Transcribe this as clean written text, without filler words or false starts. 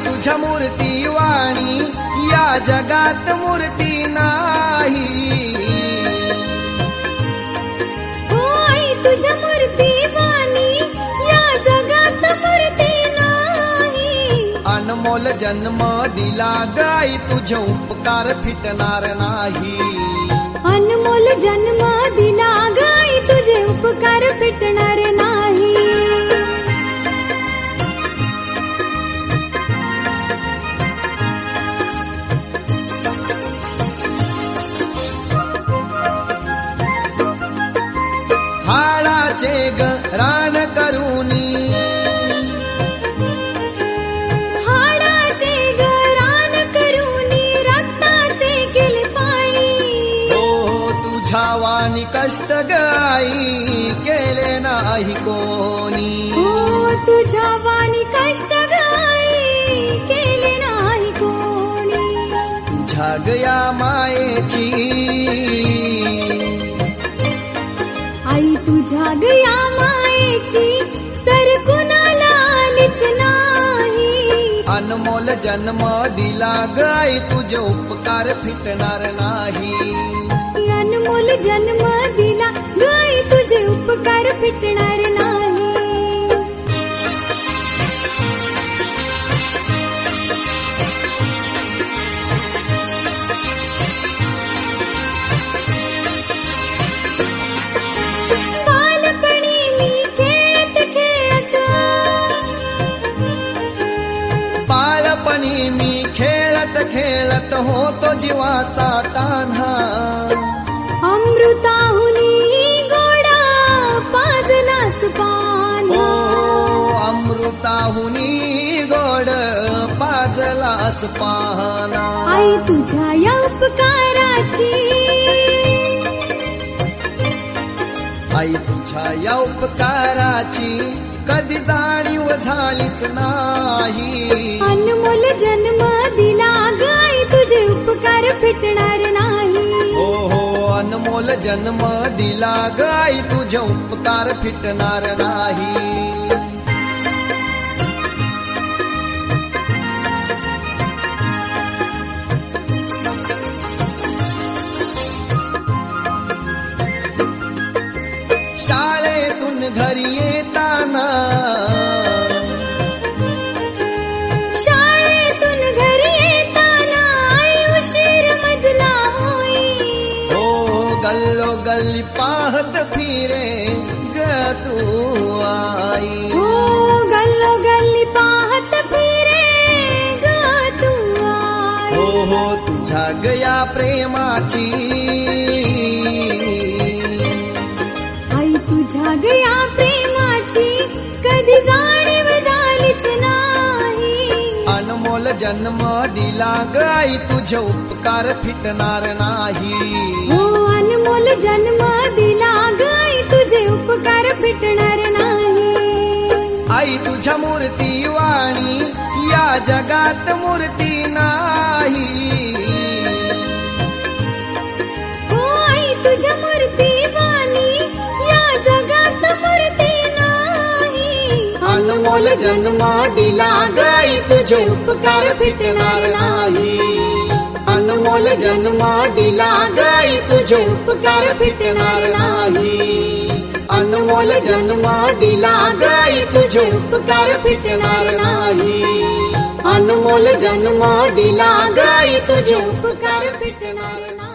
तुझ्या मूर्ती वाणी या जगात मूर्ती नाही. हो आई तुझ्या मूर्ती वाणी या जगात मूर्ती नाही. अनमोल जन्म दिला गाई तुझे उपकार फिटणार नाही. अनमोल जन्म दिला गाई तुझे उपकार फिटणार नाही. हाडाचे रान करूनी हाडाचे रान करूनी रक्ताचे केले पाणी. हो तुझ्या वाणी कष्ट गाई केले नाही कोणी. हो तुझ्या वाणी कष्ट गाई केले नाही कोणी. तुझ्या गया मायेची आई तुझ्या गया मायेची सर कुणाला आलीच नाही. अनमोल जन्म दिला गाई तुझे उपकार फिटणार नाही. अनमोल जन्म दिला गाई तुझे उपकार फिटणार नाही. बालपणी मी खेळत खेळत बालपणी मी खेळत खेळत होतो जीवाचा तान्हा. अमृताहुनी गोडा पाजलास पान्हा. अमृताहुनी गोड पाजलास पाना. आई तुझ्या या उपकाराची आई तुझ्या या उपकाराची कधी जाणीव झालीच नाही. अनमोल जन्म दिला गाई तुझे उपकार फिटणार नाही. हो हो अनमोल जन्म दिला गाई तुझे उपकार फिटणार नाही. शाळेतून घरी येताना शाळेतून घरी येताना आई उशीर मजला होई. हो गल्लो गल्ली पाहत फिरे ग तू आई. हो गल्लो गल्ली पाहत फिरे ग तू आई. हो हो तुझ्या गया प्रेमाची आई तुझ्या गया प्रेमाची कधी जाणीव झालीच नाही. अनमोल जन्म दिला गाई तुझे उपकार फिटणार नाही. हो अनमोल जन्म दिला गाई तुझे उपकार फिटणार नाही. आई तुझ्या मूर्ती वाणी या जगात मूर्ती नाही. हो आई तुझ्या मूर्ती वाणी या जगात मूर्ती नाही. अनमोल जन्म दिला गाई तुझे उपकार फिटणार नाही. अनमोल जन्म दिला गाई तुझे उपकार फिटणार नाही. अनमोल जन्म दिला गाई तुझे उपकार फिटणार नाही. अनमोल जन्म दिला गाई तुझे उपकार फिटणार नाही.